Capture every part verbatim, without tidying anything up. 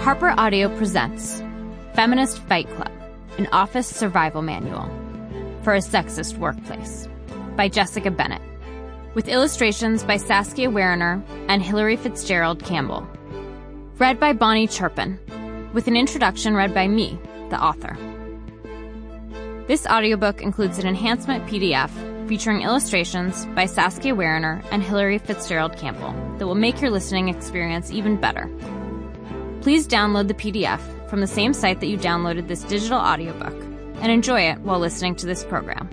Harper Audio presents Feminist Fight Club, an office survival manual for a sexist workplace by Jessica Bennett, with illustrations by Saskia Werner and Hilary Fitzgerald Campbell. Read by Bonnie Chirpin, with an introduction read by me, the author. This audiobook includes an enhancement P D F featuring illustrations by Saskia Werner and Hilary Fitzgerald Campbell that will make your listening experience even better. Please download the P D F from the same site that you downloaded this digital audiobook and enjoy it while listening to this program.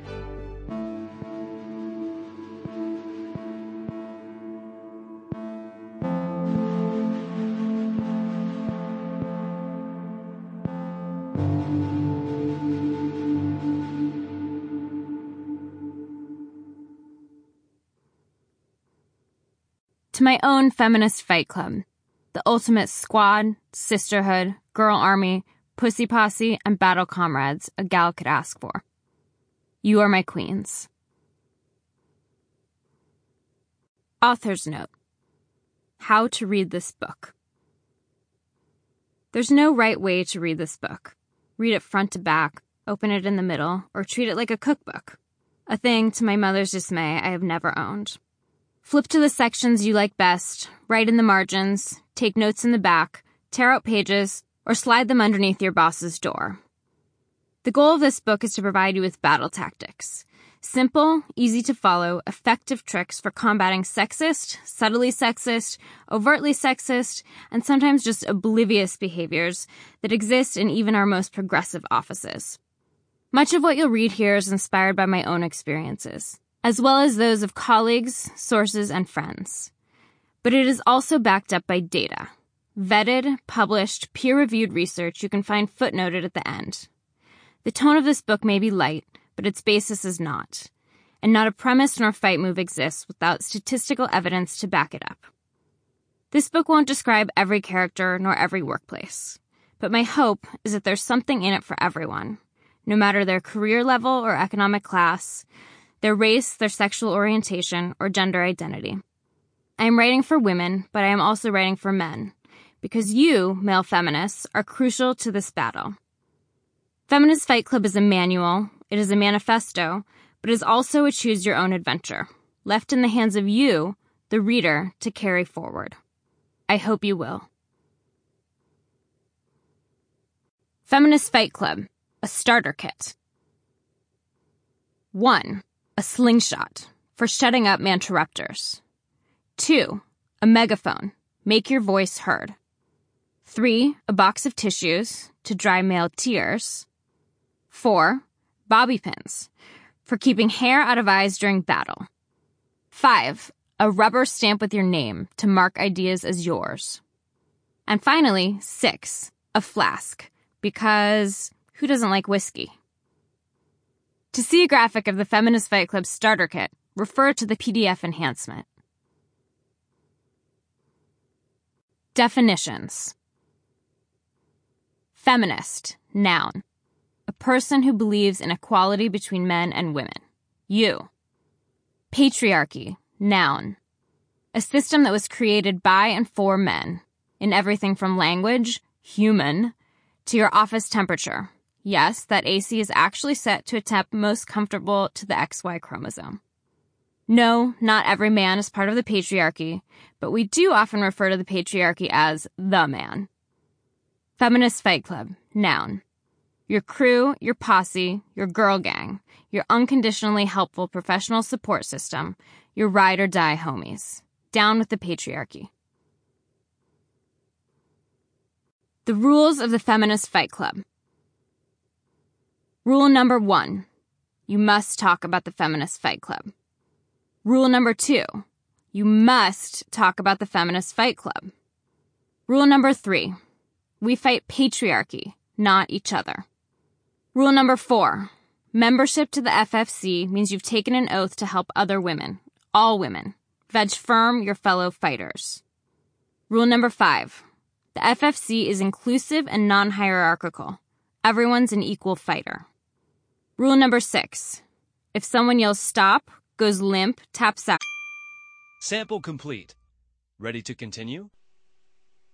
To my own feminist fight club, the ultimate squad, sisterhood, girl army, pussy posse, and battle comrades a gal could ask for. You are my queens. Author's note. How to read this book. There's no right way to read this book. Read it front to back, open it in the middle, or treat it like a cookbook. A thing, to my mother's dismay, I have never owned. Flip to the sections you like best, write in the margins, take notes in the back, tear out pages, or slide them underneath your boss's door. The goal of this book is to provide you with battle tactics. Simple, easy to follow, effective tricks for combating sexist, subtly sexist, overtly sexist, and sometimes just oblivious behaviors that exist in even our most progressive offices. Much of what you'll read here is inspired by my own experiences, as well as those of colleagues, sources, and friends. But it is also backed up by data. Vetted, published, peer-reviewed research you can find footnoted at the end. The tone of this book may be light, but its basis is not. And not a premise nor fight move exists without statistical evidence to back it up. This book won't describe every character nor every workplace. But my hope is that there's something in it for everyone, no matter their career level or economic class, their race, their sexual orientation, or gender identity. I am writing for women, but I am also writing for men, because you, male feminists, are crucial to this battle. Feminist Fight Club is a manual, it is a manifesto, but it is also a choose-your-own adventure, left in the hands of you, the reader, to carry forward. I hope you will. Feminist Fight Club, a starter kit. One. A slingshot, for shutting up manterrupters. Two, a megaphone, make your voice heard. Three, a box of tissues, to dry male tears. Four, bobby pins, for keeping hair out of eyes during battle. Five, a rubber stamp with your name, to mark ideas as yours. And finally, six, a flask, because who doesn't like whiskey? To see a graphic of the Feminist Fight Club starter kit, refer to the P D F enhancement. Definitions. Feminist, noun. A person who believes in equality between men and women. You. Patriarchy, noun. A system that was created by and for men, in everything from language, human, to your office temperature. Yes, that A C is actually set to a temp most comfortable to the X Y chromosome. No, not every man is part of the patriarchy, but we do often refer to the patriarchy as the man. Feminist Fight Club, noun. Your crew, your posse, your girl gang, your unconditionally helpful professional support system, your ride or die homies. Down with the patriarchy. The rules of the Feminist Fight Club. Rule number one, you must talk about the Feminist Fight Club. Rule number two, you must talk about the Feminist Fight Club. Rule number three, we fight patriarchy, not each other. Rule number four, membership to the F F C means you've taken an oath to help other women, all women. Veg firm your fellow fighters. Rule number five, the F F C is inclusive and non-hierarchical. Everyone's an equal fighter. Rule number six. If someone yells stop, goes limp, taps out. Sample complete. Ready to continue?